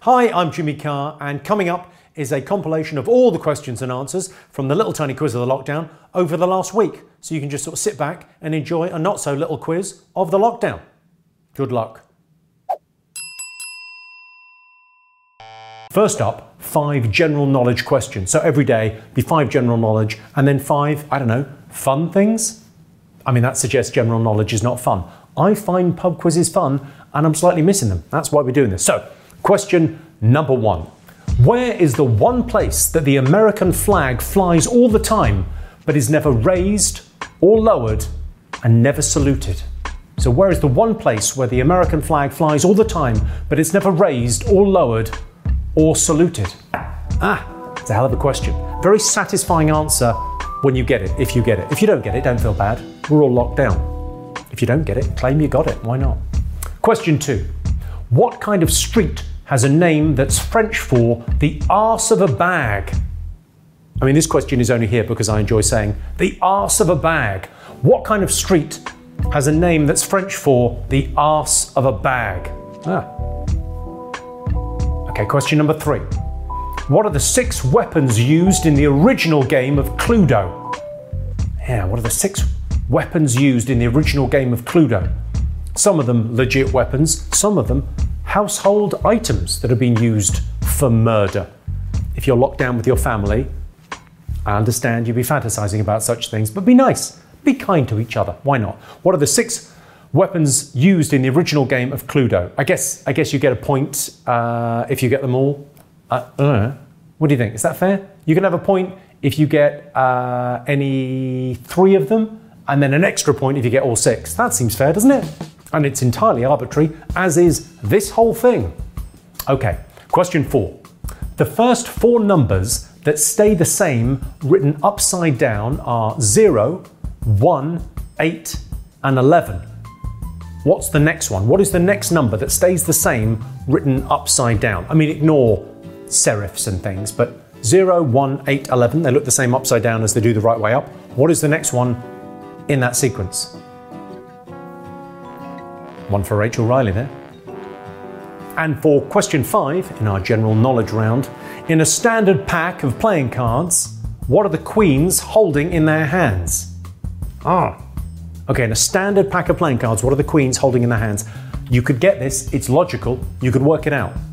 Hi, I'm Jimmy Carr, and coming up is a compilation of all the questions and answers from the little tiny quiz of the lockdown over the last week. So you can just sort of sit back and enjoy a not so little quiz of the lockdown. Good luck. First up, 5 general knowledge questions. So every day, be 5 general knowledge and then 5, I don't know, fun things? I mean, that suggests general knowledge is not fun. I find pub quizzes fun and I'm slightly missing them. That's why we're doing this. So, question number 1. Where is the one place that the American flag flies all the time but is never raised or lowered and never saluted? So where is the one place where the American flag flies all the time but it's never raised or lowered or saluted? It's a hell of a question. Very satisfying answer when you get it, if you get it. If you don't get it, don't feel bad. We're all locked down. If you don't get it, claim you got it. Why not? Question 2. What kind of street has a name that's French for the arse of a bag? I mean, this question is only here because I enjoy saying the arse of a bag. What kind of street has a name that's French for the arse of a bag? Okay, question number 3. What are the 6 weapons used in the original game of Cluedo? Yeah, what are the 6 weapons used in the original game of Cluedo? Some of them legit weapons, some of them household items that have been used for murder. If you're locked down with your family, I understand you'll be fantasizing about such things, but be nice, be kind to each other. Why not? What are the 6 weapons used in the original game of Cluedo? I guess you get a point if you get them all. I don't know. What do you think? Is that fair? You can have a point if you get any 3 of them, and then an extra point if you get all 6. That seems fair, doesn't it? And it's entirely arbitrary, as is this whole thing. Okay, question 4. The first 4 numbers that stay the same written upside down are 0, 1, 8, and 11. What's the next one? What is the next number that stays the same written upside down? I mean, ignore serifs and things, but 0, 1, 8, 11, they look the same upside down as they do the right way up. What is the next one in that sequence? One for Rachel Riley there. And for question 5 in our general knowledge round, in a standard pack of playing cards, what are the queens holding in their hands? Okay, in a standard pack of playing cards, what are the queens holding in their hands? You could get this, it's logical, you could work it out.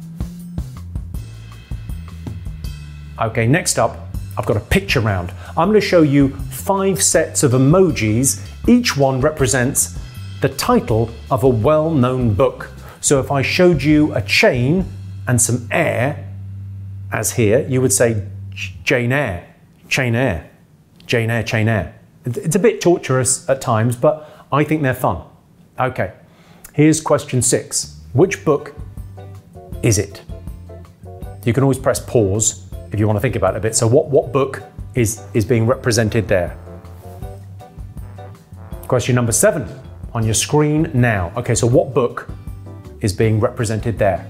Okay, next up, I've got a picture round. I'm going to show you 5 sets of emojis. Each one represents the title of a well-known book. So if I showed you a chain and some air, as here, you would say Jane Eyre, Chain Eyre, Jane Eyre, Chain Eyre. It's a bit torturous at times, but I think they're fun. Okay, here's question 6. Which book is it? You can always press pause if you want to think about it a bit. So what book is being represented there? Question number 7 on your screen now. Okay, so what book is being represented there?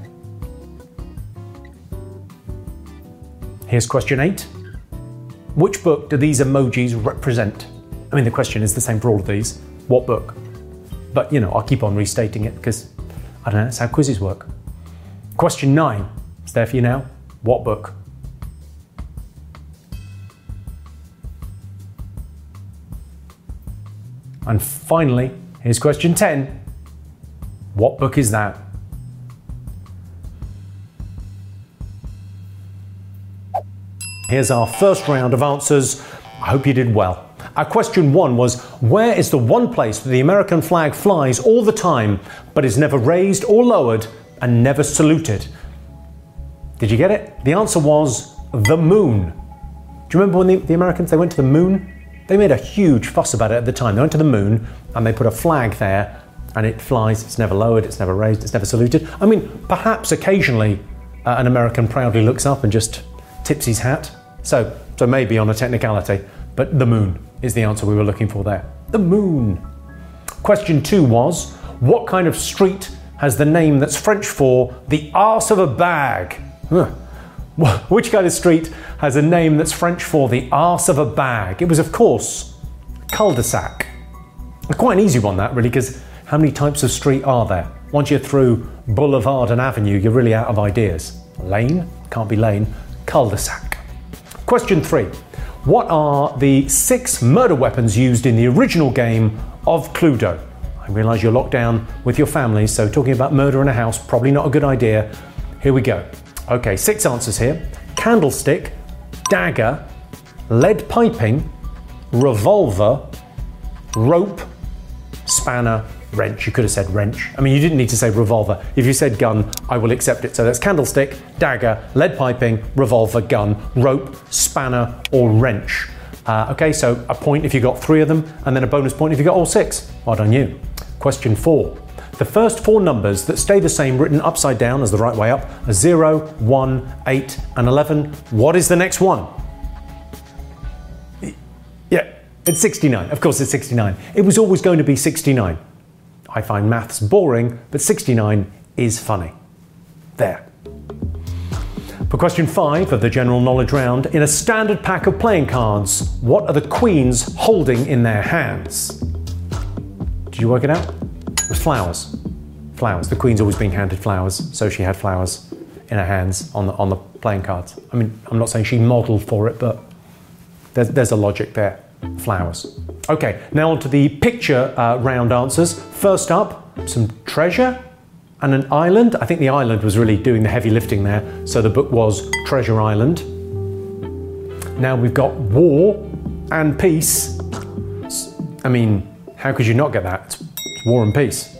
Here's question 8. Which book do these emojis represent? I mean, the question is the same for all of these. What book? But, you know, I'll keep on restating it because, I don't know, that's how quizzes work. Question 9. It's there for you now. What book? And finally, here's question 10. What book is that? Here's our first round of answers. I hope you did well. Our question 1 was, where is the one place that the American flag flies all the time, but is never raised or lowered and never saluted? Did you get it? The answer was the moon. Do you remember when the Americans, they went to the moon? They made a huge fuss about it at the time. They went to the moon and they put a flag there and it flies. It's never lowered, it's never raised, it's never saluted. I mean, perhaps occasionally an American proudly looks up and just tips his hat. So maybe on a technicality, but the moon is the answer we were looking for there. The moon. Question 2 was, what kind of street has the name that's French for the arse of a bag? Which kind of street has a name that's French for the arse of a bag? It was, of course, cul-de-sac. Quite an easy one, that, really, because how many types of street are there? Once you're through Boulevard and Avenue, you're really out of ideas. Lane, can't be lane, cul-de-sac. Question 3. What are the 6 murder weapons used in the original game of Cluedo? I realise you're locked down with your family, so talking about murder in a house, probably not a good idea. Here we go. Okay, 6 answers here. Candlestick, dagger, lead piping, revolver, rope, spanner, wrench. You could have said wrench. I mean, you didn't need to say revolver. If you said gun, I will accept it. So that's candlestick, dagger, lead piping, revolver, gun, rope, spanner, or wrench. Okay, so a point if you got 3 of them, and then a bonus point if you got all 6. Well done you. Question 4. The first 4 numbers that stay the same written upside down as the right way up are 0, 1, 8, and 11. What is the next one? Yeah, it's 69. Of course it's 69. It was always going to be 69. I find maths boring, but 69 is funny. There. For question 5 of the general knowledge round, in a standard pack of playing cards, what are the queens holding in their hands? Did you work it out? It was flowers. Flowers. The queen's always being handed flowers, so she had flowers in her hands on the playing cards. I mean, I'm not saying she modelled for it, but there's a logic there. Flowers. Okay, now on to the picture round answers. First up, some treasure and an island. I think the island was really doing the heavy lifting there, so the book was Treasure Island. Now we've got war and peace. I mean, how could you not get that? It's war and peace.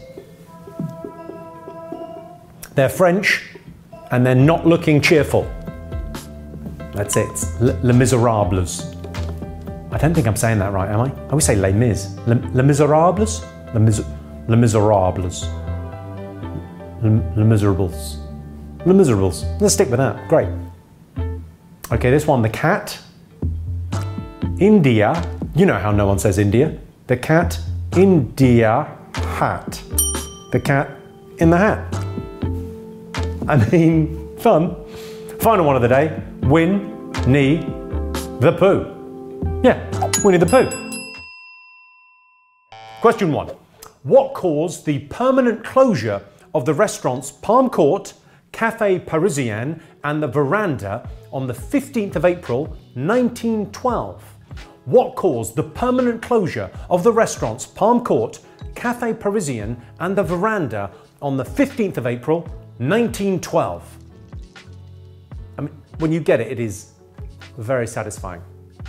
They're French and they're not looking cheerful. That's it. It's Les Miserables. I don't think I'm saying that right, am I? I always say Les Mis. Les Miserables? Les Miserables. Les Miserables. Les Miserables. Let's stick with that. Great. Okay, this one, the cat. India. You know how no one says India. The cat, India, hat. The cat in the hat. I mean, fun. Final one of the day. Winnie the Pooh. Yeah, Winnie the Pooh. Question 1. What caused the permanent closure of the restaurants Palm Court, Café Parisien and the Veranda on the 15th of April 1912? What caused the permanent closure of the restaurants Palm Court, Café Parisien and the Veranda on the 15th of April 1912? I mean, when you get it, it is very satisfying.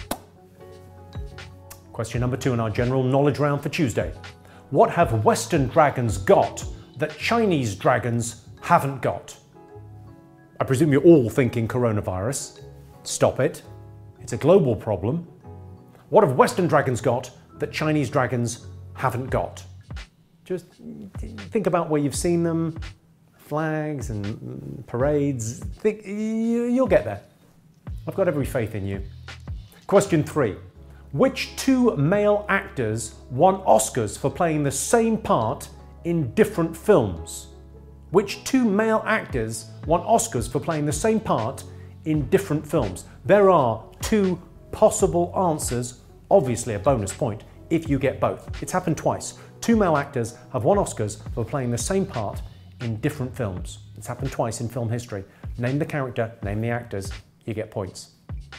Question number 2 in our general knowledge round for Tuesday. What have Western dragons got that Chinese dragons haven't got? I presume you're all thinking coronavirus. Stop it. It's a global problem. What have Western dragons got that Chinese dragons haven't got? Just think about where you've seen them. Flags and parades. You'll get there. I've got every faith in you. Question 3. Which 2 male actors won Oscars for playing the same part in different films? Which 2 male actors won Oscars for playing the same part in different films? There are 2 possible answers, obviously a bonus point if you get both. It's happened twice. 2 male actors have won Oscars for playing the same part in different films. It's happened twice in film history. Name the character, name the actors, you get points.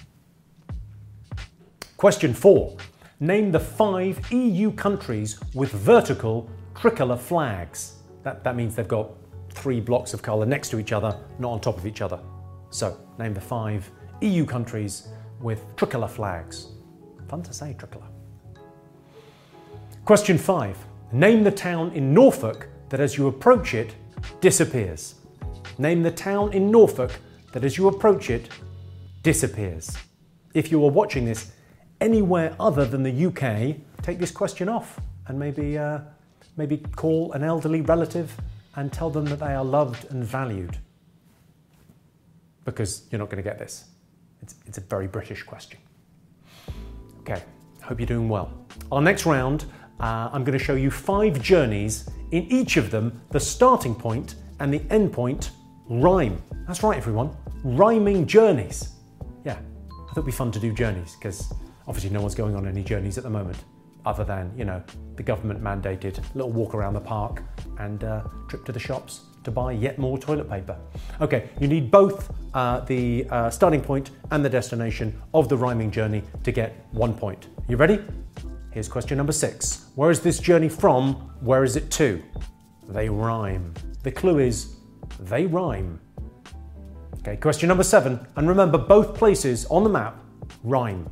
Question 4. Name the 5 EU countries with vertical tricolour flags. That means they've got 3 blocks of colour next to each other, not on top of each other. So, name the 5 EU countries with tricolour flags. Fun to say, tricolour. Question 5. Name the town in Norfolk that as you approach it, disappears. Name the town in Norfolk that as you approach it, disappears. If you are watching this anywhere other than the UK, take this question off and maybe call an elderly relative and tell them that they are loved and valued. Because you're not going to get this. It's a very British question. Okay, hope you're doing well. Our next round, I'm going to show you 5 journeys. In each of them, the starting point and the end point rhyme. That's right, everyone. Rhyming journeys. Yeah, I thought it'd be fun to do journeys because obviously no one's going on any journeys at the moment other than, you know, the government mandated little walk around the park and trip to the shops to buy yet more toilet paper. Okay, you need both the starting point and the destination of the rhyming journey to get 1 point. You ready? Here's question number 6. Where is this journey from? Where is it to? They rhyme. The clue is they rhyme. Okay, question number 7. And remember, both places on the map rhyme.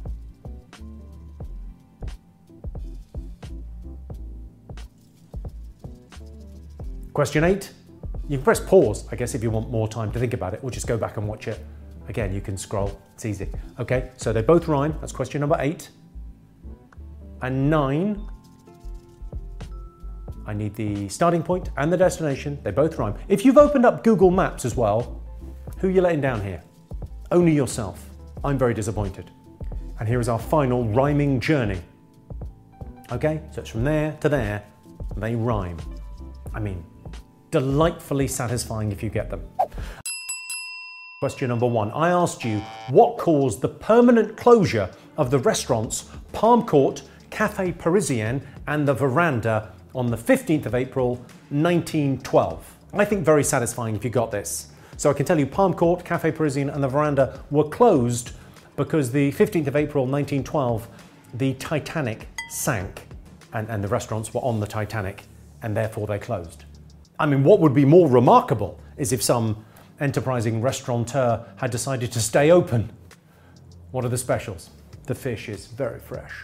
Question 8. You can press pause, I guess, if you want more time to think about it, or just go back and watch it. Again, you can scroll, it's easy. Okay, so they both rhyme, that's question number 8. And 9, I need the starting point and the destination, they both rhyme. If you've opened up Google Maps as well, who are you letting down here? Only yourself. I'm very disappointed. And here is our final rhyming journey. Okay, so it's from there to there, they rhyme. I mean, delightfully satisfying if you get them. Question number 1. I asked you what caused the permanent closure of the restaurants Palm Court, Café Parisien and the Veranda on the 15th of April, 1912. I think very satisfying if you got this. So I can tell you Palm Court, Café Parisien and the Veranda were closed because the 15th of April, 1912, the Titanic sank and the restaurants were on the Titanic and therefore they closed. I mean, what would be more remarkable is if some enterprising restaurateur had decided to stay open. What are the specials? The fish is very fresh.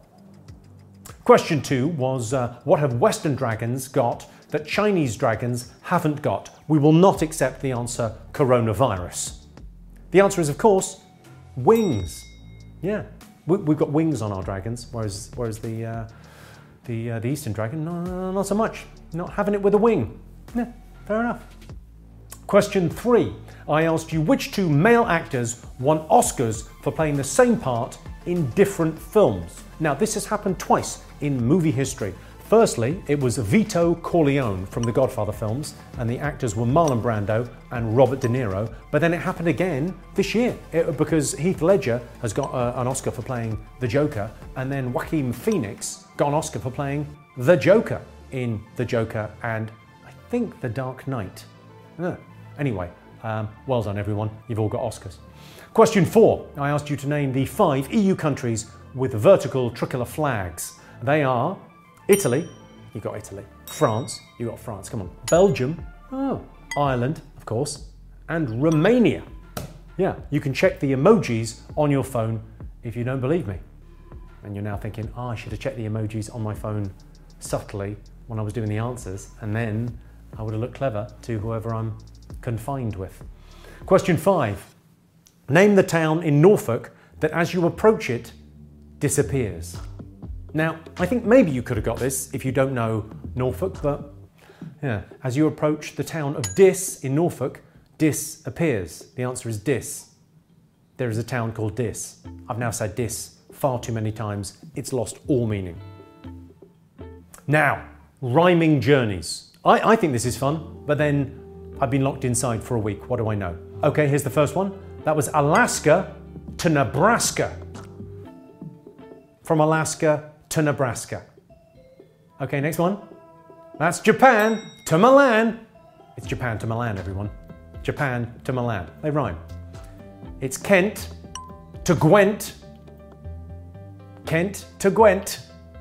Question 2 was, what have Western dragons got that Chinese dragons haven't got? We will not accept the answer coronavirus. The answer is, of course, wings. Yeah, we've got wings on our dragons, whereas the Eastern dragon, no, not so much. Not having it with a wing. Yeah, fair enough. Question 3. I asked you which 2 male actors won Oscars for playing the same part in different films. Now, this has happened twice in movie history. Firstly, it was Vito Corleone from the Godfather films, and the actors were Marlon Brando and Robert De Niro. But then it happened again this year because Heath Ledger has got an Oscar for playing the Joker, and then Joaquin Phoenix got an Oscar for playing the Joker in The Joker and I think The Dark Knight. Anyway, well done everyone, you've all got Oscars. Question 4, I asked you to name the 5 EU countries with vertical tricolor flags. They are Italy, you got Italy. France, you got France, come on. Belgium, Ireland, of course, and Romania. Yeah, you can check the emojis on your phone if you don't believe me. And you're now thinking, I should have checked the emojis on my phone subtly when I was doing the answers, and then I would have looked clever to whoever I'm confined with. Question 5. Name the town in Norfolk that as you approach it, disappears. Now, I think maybe you could have got this if you don't know Norfolk, but yeah, as you approach the town of Diss in Norfolk, Diss appears. The answer is Diss. There is a town called Diss. I've now said Diss far too many times, it's lost all meaning. Now, rhyming journeys. I think this is fun, but then I've been locked inside for a week. What do I know? Okay, here's the first one. That was Alaska to Nebraska. From Alaska to Nebraska. Okay, next one. That's Japan to Milan. It's Japan to Milan, everyone. Japan to Milan. They rhyme. It's Kent to Gwent. Kent to Gwent.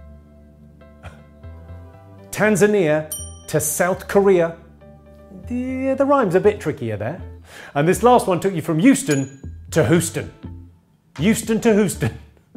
Tanzania to South Korea. The rhyme's a bit trickier there. And this last one took you from Euston to Houston. Euston to Houston.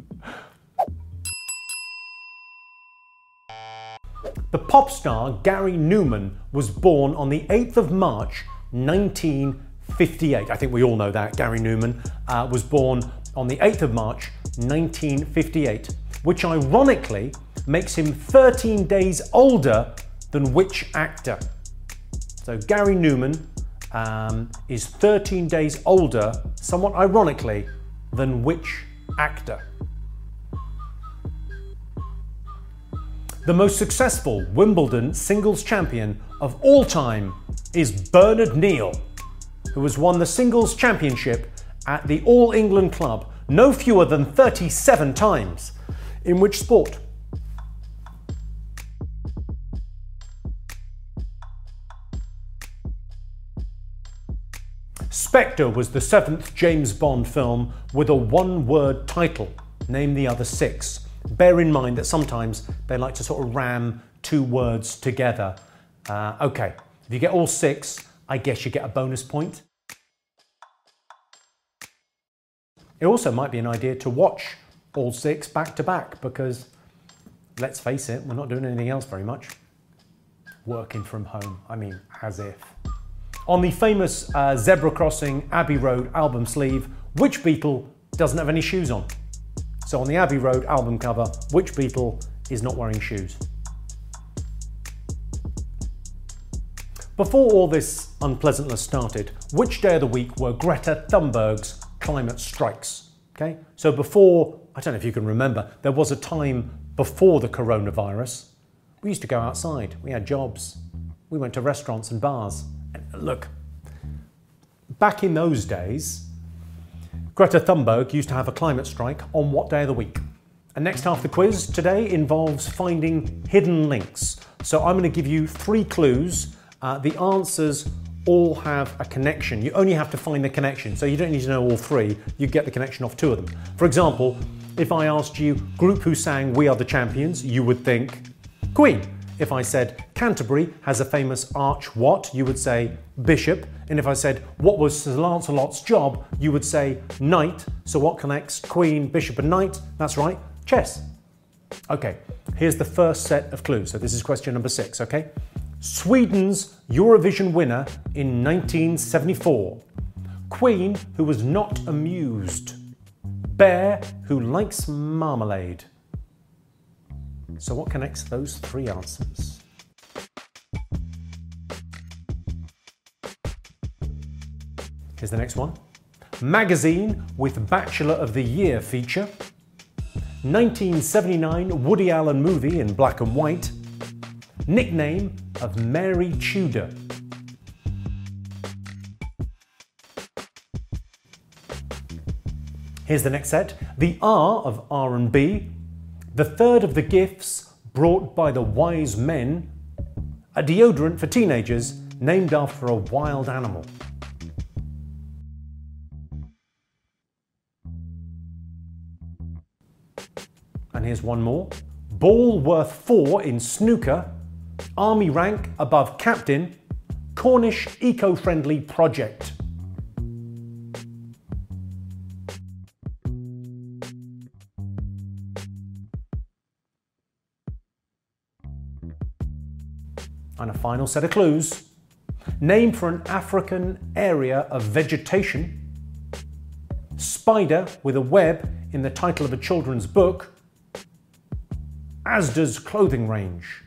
The pop star Gary Newman was born on the 8th of March, 1958. I think we all know that. Gary Newman was born on the 8th of March, 1958, which ironically makes him 13 days older than which actor? So Gary Newman is 13 days older, somewhat ironically, than which actor? The most successful Wimbledon singles champion of all time is Bernard Neal, who has won the singles championship at the All England Club no fewer than 37 times. In which sport? Spectre was the 7th James Bond film with a one-word title. Name the other 6. Bear in mind that sometimes they like to sort of ram 2 words together. Okay, if you get all 6, I guess you get a bonus point. It also might be an idea to watch all 6 back to back because, let's face it, we're not doing anything else very much. Working from home, I mean, as if. On the famous Zebra Crossing Abbey Road album sleeve, which Beatle doesn't have any shoes on? So on the Abbey Road album cover, which Beatle is not wearing shoes? Before all this unpleasantness started, which day of the week were Greta Thunberg's climate strikes? Okay, so before, I don't know if you can remember, there was a time before the coronavirus. We used to go outside, we had jobs, we went to restaurants and bars. And look, back in those days, Greta Thunberg used to have a climate strike on what day of the week? And next half of the quiz today involves finding hidden links. So I'm going to give you 3 clues. The answers all have a connection. You only have to find the connection, so you don't need to know all 3. You get the connection off 2 of them. For example, if I asked you group who sang We Are the Champions, you would think Queen. If I said Canterbury has a famous arch what, you would say Bishop. And if I said what was Sir Lancelot's job, you would say knight. So what connects Queen, Bishop and Knight? That's right, chess. Okay, here's the first set of clues. So this is question number 6, okay? Sweden's Eurovision winner in 1974. Queen who was not amused. Bear who likes marmalade. So what connects those 3 answers? Here's the next one. Magazine with Bachelor of the Year feature. 1979 Woody Allen movie in black and white. Nickname of Mary Tudor. Here's the next set. The R of R&B. The third of the gifts brought by the wise men. A deodorant for teenagers named after a wild animal. And here's one more. Ball worth 4 in snooker. Army rank above captain. Cornish eco-friendly project. And a final set of clues. Name for an African area of vegetation. Spider with a web in the title of a children's book. Asda's clothing range.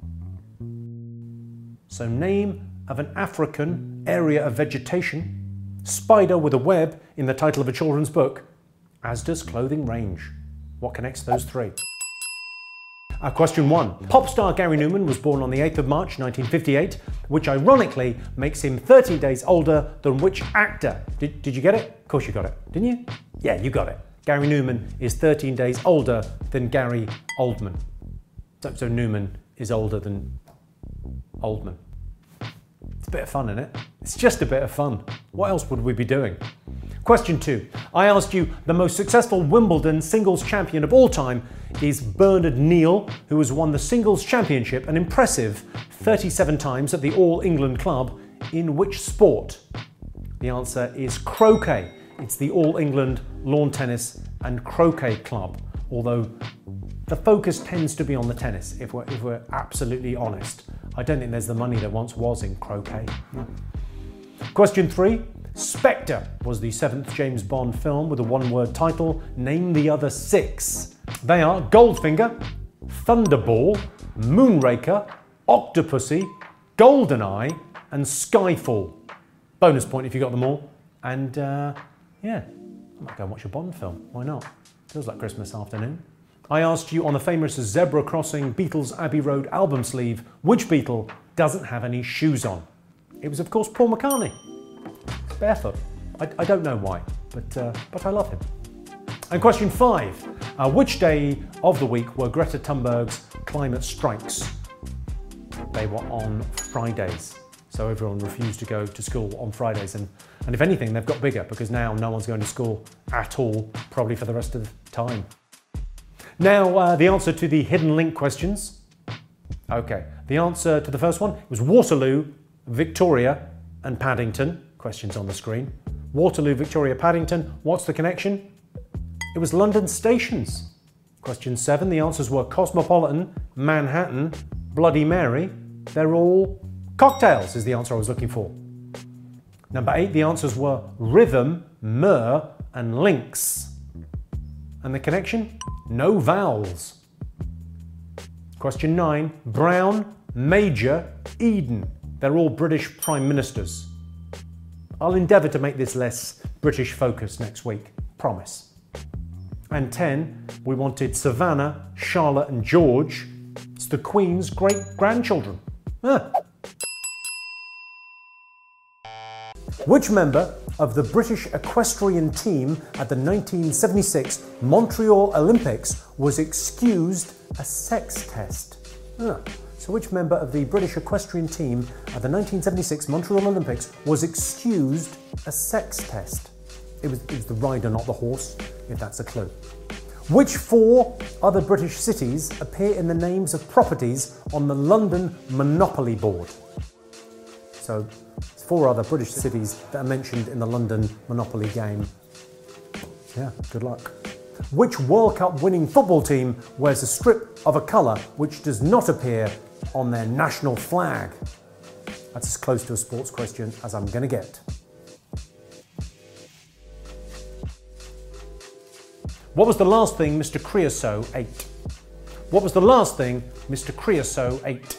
So name of an African area of vegetation. Spider with a web in the title of a children's book. Asda's clothing range. What connects those 3? Question 1. Pop star Gary Numan was born on the 8th of March 1958, which ironically makes him 13 days older than which actor? Did you get it? Of course you got it, didn't you? Yeah, you got it. Gary Numan is 13 days older than Gary Oldman. So Numan is older than Oldman. It's a bit of fun, isn't it? It's just a bit of fun. What else would we be doing? Question 2. I asked you, the most successful Wimbledon singles champion of all time is Bernard Neal, who has won the singles championship an impressive 37 times at the All England Club. In which sport? The answer is croquet. It's the All England Lawn Tennis and Croquet Club, although the focus tends to be on the tennis, if we're absolutely honest. I don't think there's the money there once was in croquet. No. Question 3. Spectre was the 7th James Bond film with a one-word title. Name the other 6. They are Goldfinger, Thunderball, Moonraker, Octopussy, Goldeneye, and Skyfall. Bonus point if you got them all. And yeah, I might go and watch a Bond film. Why not? Feels like Christmas afternoon. I asked you on the famous Zebra Crossing Beatles Abbey Road album sleeve, which Beatle doesn't have any shoes on? It was, of course, Paul McCartney. Barefoot. I don't know why, but I love him. And question 5. Which day of the week were Greta Thunberg's climate strikes? They were on Fridays. So everyone refused to go to school on Fridays. And if anything, they've got bigger because now no one's going to school at all, probably for the rest of the time. Now, the answer to the hidden link questions. Okay, the answer to the first one was Waterloo, Victoria and Paddington. Questions on the screen. Waterloo, Victoria, Paddington. What's the connection? It was London stations. Question 7, the answers were Cosmopolitan, Manhattan, Bloody Mary. They're all cocktails is the answer I was looking for. Number 8, the answers were Rhythm, Myrrh and Links. And the connection? No vowels. Question 9, Brown, Major, Eden. They're all British Prime Ministers. I'll endeavour to make this less British focused next week, promise. And 10, we wanted Savannah, Charlotte and George. It's the Queen's great-grandchildren. Which member of the British equestrian team at the 1976 Montreal Olympics was excused a sex test? So which member of the British equestrian team at the 1976 Montreal Olympics was excused a sex test? It was the rider, not the horse, if that's a clue. Which 4 other British cities appear in the names of properties on the London Monopoly Board? So, 4 other British cities that are mentioned in the London Monopoly game. Yeah, good luck. Which World Cup winning football team wears a strip of a colour which does not appear on their national flag? That's as close to a sports question as I'm going to get. What was the last thing Mr. Creosote ate? What was the last thing Mr. Creosote ate?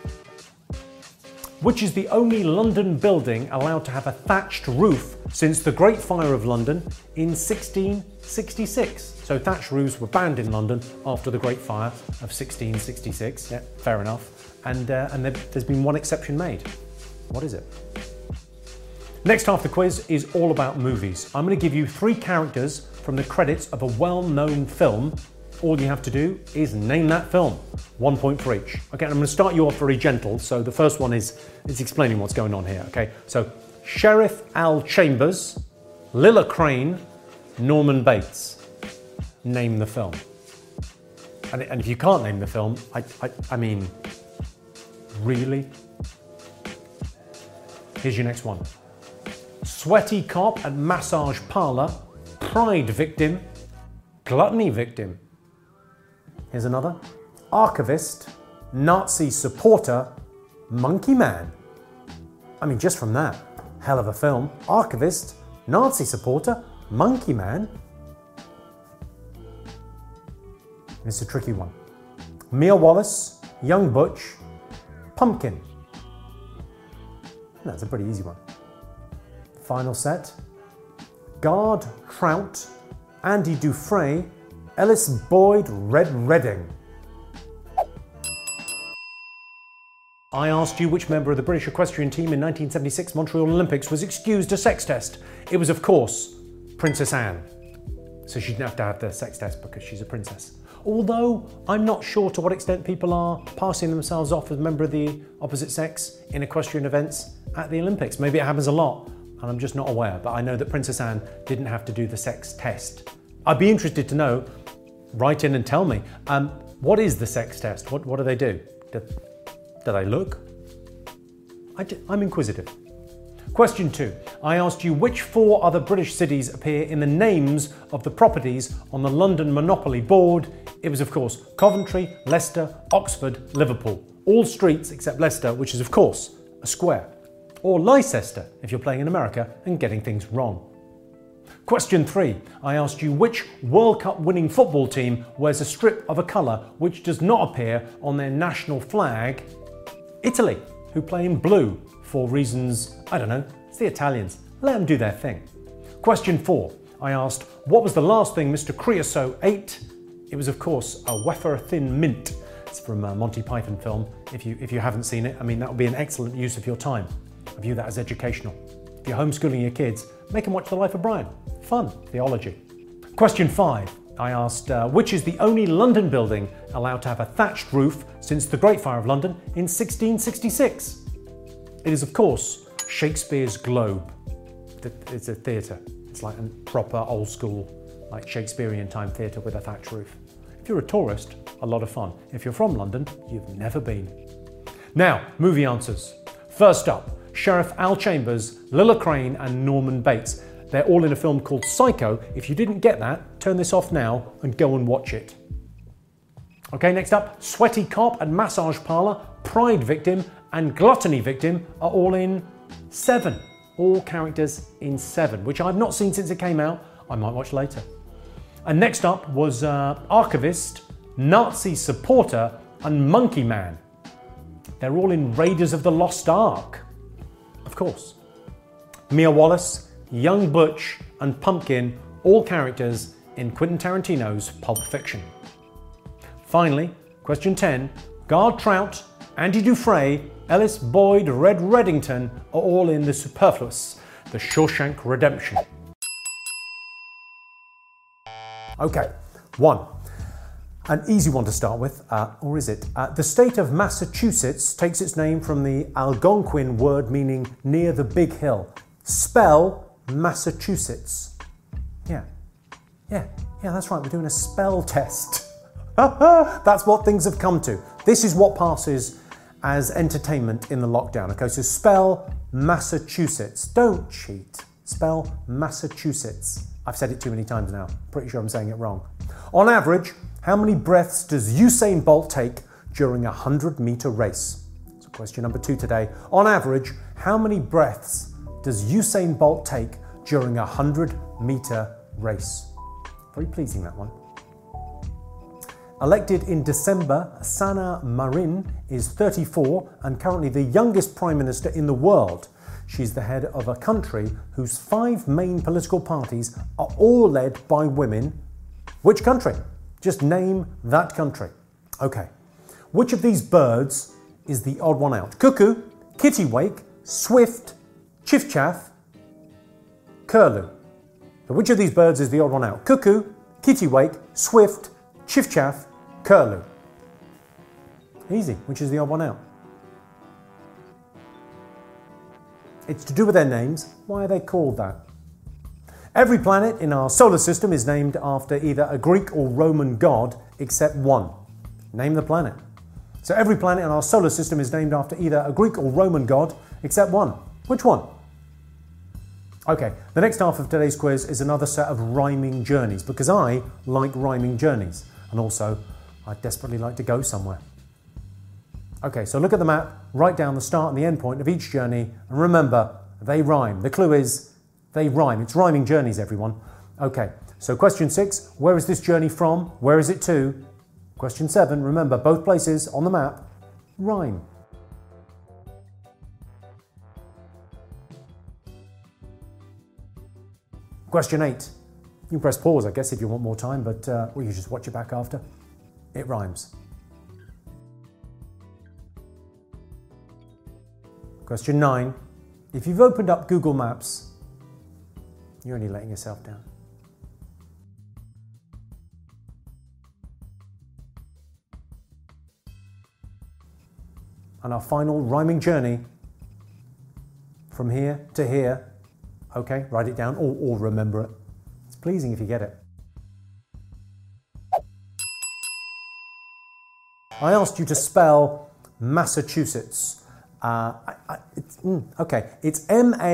Which is the only London building allowed to have a thatched roof since the Great Fire of London in 1666? So thatched roofs were banned in London after the Great Fire of 1666. Yeah, fair enough. And there's been one exception made. What is it? Next half of the quiz is all about movies. I'm going to give you 3 characters from the credits of a well-known film. All you have to do is name that film. 1 point for each. Okay, I'm going to start you off very gentle. So the first one is explaining what's going on here. Okay, so Sheriff Al Chambers, Lilla Crane, Norman Bates. Name the film. And if you can't name the film, I mean, really? Here's your next one. Sweaty cop at massage parlour, pride victim, gluttony victim. Here's another. Archivist, Nazi supporter, monkey man. I mean, just from that, hell of a film. Archivist, Nazi supporter, monkey man. It's a tricky one. Mia Wallace, Young Butch, pumpkin. That's a pretty easy one. Final set. Guard Trout, Andy Dufresne, Ellis Boyd, Red Redding. I asked you which member of the British equestrian team in 1976 Montreal Olympics was excused a sex test. It was, of course, Princess Anne. So she didn't have to have the sex test because she's a princess. Although I'm not sure to what extent people are passing themselves off as a member of the opposite sex in equestrian events at the Olympics. Maybe it happens a lot and I'm just not aware, but I know that Princess Anne didn't have to do the sex test. I'd be interested to know, write in and tell me, what is the sex test? What do they do? Do they look? I'm inquisitive. Question 2. I asked you which 4 other British cities appear in the names of the properties on the London Monopoly Board. It was, of course, Coventry, Leicester, Oxford, Liverpool. All streets except Leicester, which is, of course, a square. Or Leicester, if you're playing in America and getting things wrong. Question 3. I asked you which World Cup winning football team wears a strip of a colour which does not appear on their national flag. Italy, who play in blue for reasons, I don't know, it's the Italians. Let them do their thing. Question 4. I asked, what was the last thing Mr. Creosote ate? It was, of course, a wafer thin mint. It's from a Monty Python film. If you haven't seen it, I mean, that would be an excellent use of your time. I view that as educational. If you're homeschooling your kids, make them watch The Life of Brian. Fun, theology. Question 5. I asked, which is the only London building allowed to have a thatched roof since the Great Fire of London in 1666? It is, of course, Shakespeare's Globe. It's a theatre. It's like a proper old school, like Shakespearean time theatre with a thatch roof. If you're a tourist, a lot of fun. If you're from London, you've never been. Now, movie answers. First up, Sheriff Al Chambers, Lilla Crane and Norman Bates. They're all in a film called Psycho. If you didn't get that, turn this off now and go and watch it. Okay, next up, Sweaty Cop and Massage Parlour, Pride Victim and Gluttony Victim are all in Seven. All characters in Seven, which I've not seen since it came out. I might watch later. And next up was Archivist, Nazi Supporter and Monkey Man. They're all in Raiders of the Lost Ark. Of course. Mia Wallace, Young Butch and Pumpkin, all characters in Quentin Tarantino's Pulp Fiction. Finally, question 10, Guard Trout, Andy Dufresne, Ellis Boyd, Red Reddington are all in The Superfluous, The Shawshank Redemption. Okay, 1. An easy one to start with, or is it? The state of Massachusetts takes its name from the Algonquin word meaning near the big hill. Spell Massachusetts. Yeah, that's right, we're doing a spell test. That's what things have come to. This is what passes as entertainment in the lockdown. Okay, so spell Massachusetts. Don't cheat. Spell Massachusetts. I've said it too many times now. Pretty sure I'm saying it wrong. On average, how many breaths does Usain Bolt take during a 100-meter race? So question number 2 today. On average, how many breaths does Usain Bolt take during a 100-meter race? Very pleasing, that one. Elected in December, Sanna Marin is 34 and currently the youngest Prime Minister in the world. She's the head of a country whose 5 main political parties are all led by women. Which country? Just name that country. Okay. Which of these birds is the odd one out? Cuckoo, kittiwake, swift, chiffchaff, curlew. So which of these birds is the odd one out? Cuckoo, kittiwake, swift, chiffchaff, curlew. Easy. Which is the odd one out? It's to do with their names. Why are they called that? Every planet in our solar system is named after either a Greek or Roman god, except one. Name the planet. So every planet in our solar system is named after either a Greek or Roman god, except one. Which one? Okay, the next half of today's quiz is another set of rhyming journeys, because I like rhyming journeys, and also I desperately like to go somewhere. Okay, so look at the map, write down the start and the end point of each journey, and remember, they rhyme. The clue is they rhyme. It's rhyming journeys, everyone. Okay, so question 6, where is this journey from? Where is it to? Question 7, remember, both places on the map rhyme. Question 8, you can press pause, I guess, if you want more time, but or you just watch it back after. It rhymes. Question 9, if you've opened up Google Maps, you're only letting yourself down. And our final rhyming journey from here to here. Okay, write it down or remember it. It's pleasing if you get it. I asked you to spell Massachusetts. It's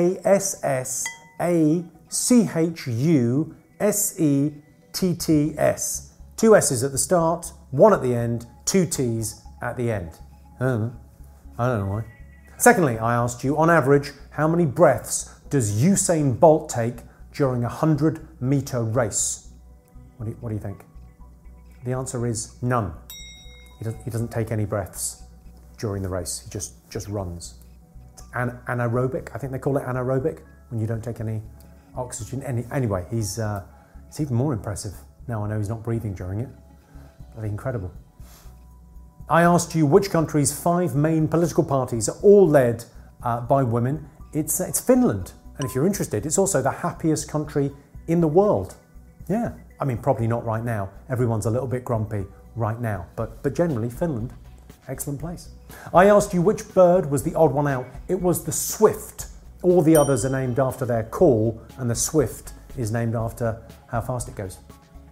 M-A-S-S-A-C-H-U-S-E-T-T-S. 2 S's at the start, 1 at the end, 2 T's at the end. I don't know why. Secondly, I asked you, on average, how many breaths does Usain Bolt take during a 100-meter race? What do you think? The answer is none. He doesn't take any breaths during the race. He just runs. It's anaerobic. I think they call it anaerobic when you don't take any oxygen. Anyway, it's even more impressive. Now I know he's not breathing during it. Bloody incredible. I asked you which country's 5 main political parties are all led by women. It's Finland. And if you're interested, it's also the happiest country in the world. Yeah, I mean, probably not right now. Everyone's a little bit grumpy right now. But generally, Finland, excellent place. I asked you which bird was the odd one out. It was the swift. All the others are named after their call, and the swift is named after how fast it goes.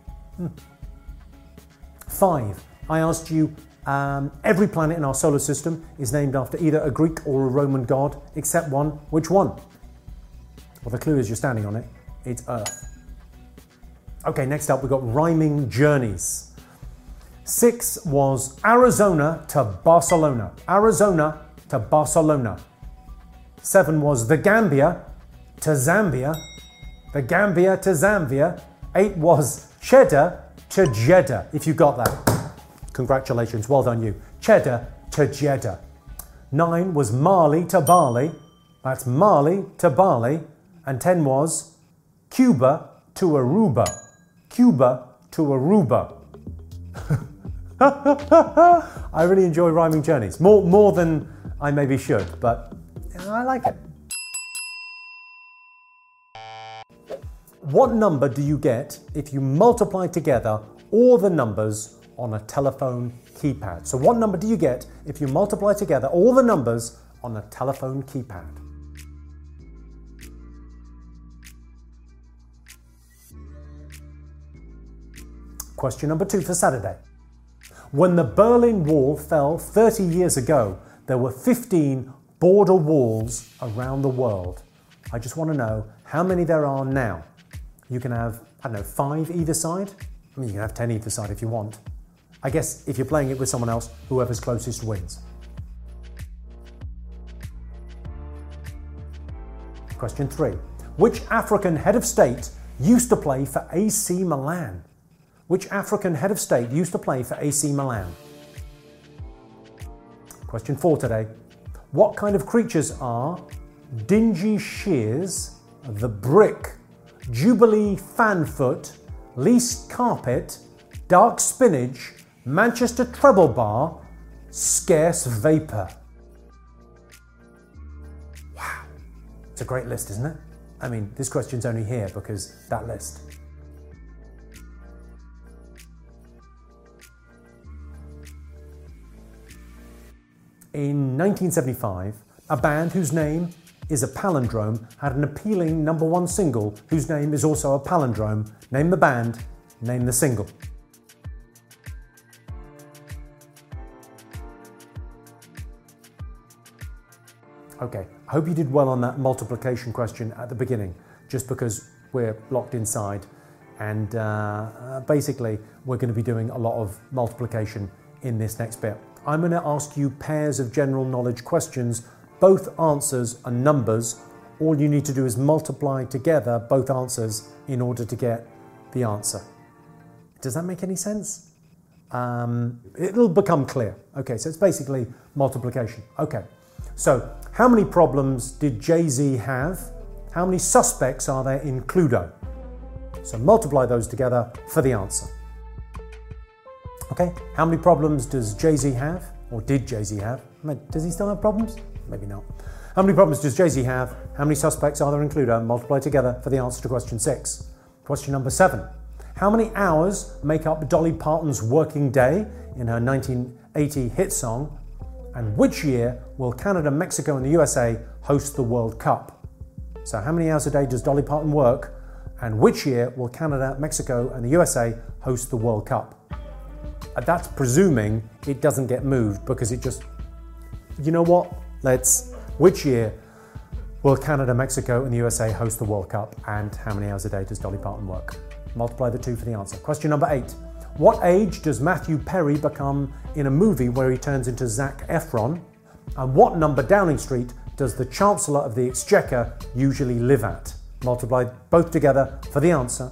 5. I asked you, every planet in our solar system is named after either a Greek or a Roman god, except one. Which one? Well, the clue is you're standing on it. It's Earth. Okay, next up we've got rhyming journeys. 6 was Arizona to Barcelona. Arizona to Barcelona. 7 was the Gambia to Zambia. The Gambia to Zambia. 8 was Cheddar to Jeddah. If you got that, congratulations, well done you. Cheddar to Jeddah. 9 was Mali to Bali. That's Mali to Bali. And 10 was Cuba to Aruba. Cuba to Aruba. I really enjoy rhyming journeys. More than I maybe should, but I like it. What number do you get if you multiply together all the numbers on a telephone keypad? So what number do you get if you multiply together all the numbers on a telephone keypad? Question number 2 for Saturday. When the Berlin Wall fell 30 years ago, there were 15 border walls around the world. I just want to know how many there are now. You can have, 5 either side. I mean, you can have 10 either side if you want. I guess if you're playing it with someone else, whoever's closest wins. Question 3. Which African head of state used to play for AC Milan? Which African head of state used to play for AC Milan? Question 4 today. What kind of creatures are Dingy Shears, the Brick, Jubilee Fanfoot, Least Carpet, Dark Spinach, Manchester Treble Bar, Scarce Vapour? Wow, it's a great list, isn't it? I mean, this question's only here because that list. In 1975, a band whose name is a palindrome had an appealing #1 single whose name is also a palindrome. Name the band, name the single. Okay, I hope you did well on that multiplication question at the beginning, just because we're locked inside and basically we're going to be doing a lot of multiplication in this next bit. I'm going to ask you pairs of general knowledge questions. Both answers are numbers. All you need to do is multiply together both answers in order to get the answer. Does that make any sense? It'll become clear. Okay, so it's basically multiplication. Okay, so how many problems did Jay-Z have? How many suspects are there in Cluedo? So multiply those together for the answer. Okay, how many problems does Jay-Z have? Or did Jay-Z have? Does he still have problems? Maybe not. How many problems does Jay-Z have? How many suspects are there in Cluedo? Multiply together for the answer to question 6. Question number 7. How many hours make up Dolly Parton's working day in her 1980 hit song? And which year will Canada, Mexico and the USA host the World Cup? So how many hours a day does Dolly Parton work? And which year will Canada, Mexico and the USA host the World Cup? That's presuming it doesn't get moved because it just, you know what? Which year will Canada, Mexico and the USA host the World Cup? And how many hours a day does Dolly Parton work? Multiply the two for the answer. Question number 8. What age does Matthew Perry become in a movie where he turns into Zac Efron? And what number Downing Street does the Chancellor of the Exchequer usually live at? Multiply both together for the answer.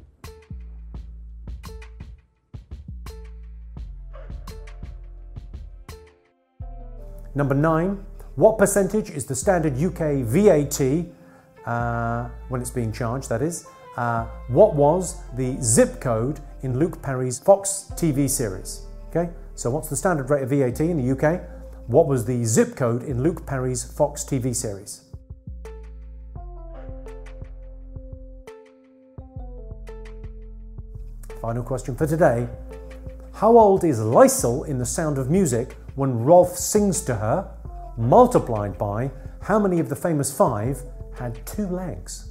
Number 9, what percentage is the standard UK VAT when it's being charged, that is? What was the zip code in Luke Perry's Fox TV series? Okay, so what's the standard rate of VAT in the UK? What was the zip code in Luke Perry's Fox TV series? Final question for today. How old is Lysol in The Sound of Music when Rolf sings to her, multiplied by how many of the famous five had 2 legs?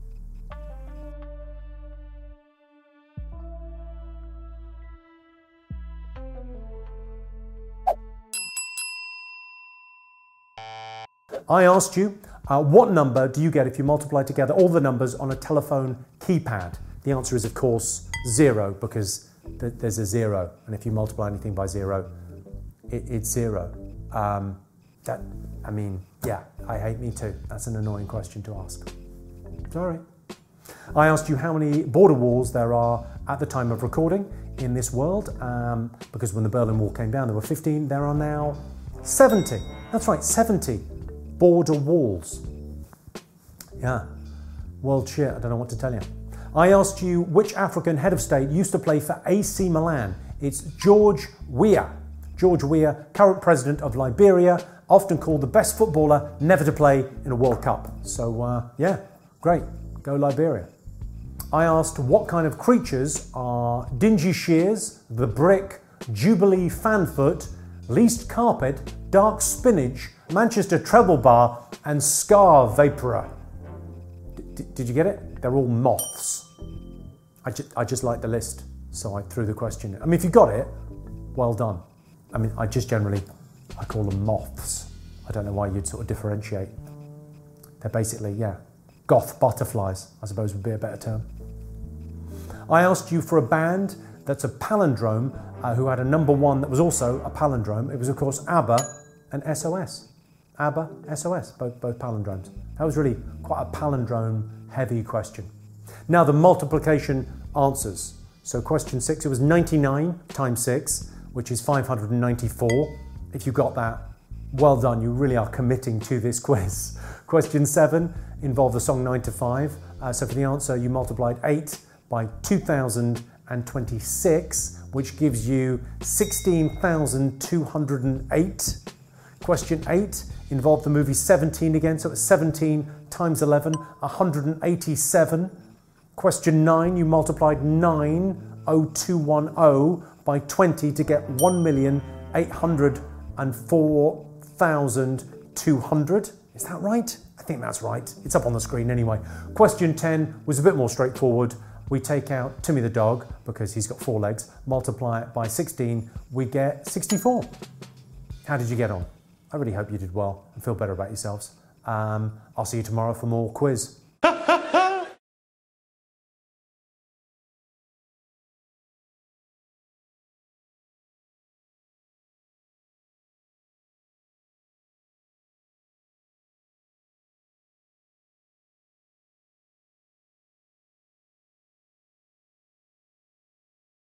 I asked you, what number do you get if you multiply together all the numbers on a telephone keypad? The answer is, of course, 0, because there's a 0, and if you multiply anything by 0, it's 0. Yeah, I hate me too. That's an annoying question to ask. Sorry. I asked you how many border walls there are at the time of recording in this world, because when the Berlin Wall came down, there were 15. There are now 70. That's right, 70 border walls. Yeah, world shit, I don't know what to tell you. I asked you which African head of state used to play for AC Milan. It's George Weah. George Weah, current president of Liberia, often called the best footballer never to play in a World Cup. So yeah, great, go Liberia. I asked what kind of creatures are Dingy Shears, the Brick, Jubilee Fanfoot, Least Carpet, Dark Spinach, Manchester Treble Bar, and Scar Vaporer. Did you get it? They're all moths. I just like the list, so I threw the question in. I mean, if you got it, well done. I mean, I call them moths. I don't know why you'd sort of differentiate. They're basically, yeah, goth butterflies, I suppose would be a better term. I asked you for a band that's a palindrome who had a number 1 that was also a palindrome. It was, of course, ABBA and SOS. ABBA, SOS, both palindromes. That was really quite a palindrome-heavy question. Now the multiplication answers. So question 6, it was 99 times 6, which is 594. If you got that, well done, you really are committing to this quiz. Question 7 involved the song 9 to 5. So for the answer, you multiplied 8 by 2,026, which gives you 16,208. Question 8 involved the movie 17 again, so it's 17 times 11, 187. Question 9, you multiplied 90210 by 20 to get 1,804,200. Is that right? I think that's right. It's up on the screen anyway. Question 10 was a bit more straightforward. We take out Timmy the dog, because he's got 4 legs, multiply it by 16, we get 64. How did you get on? I really hope you did well and feel better about yourselves. I'll see you tomorrow for more quiz.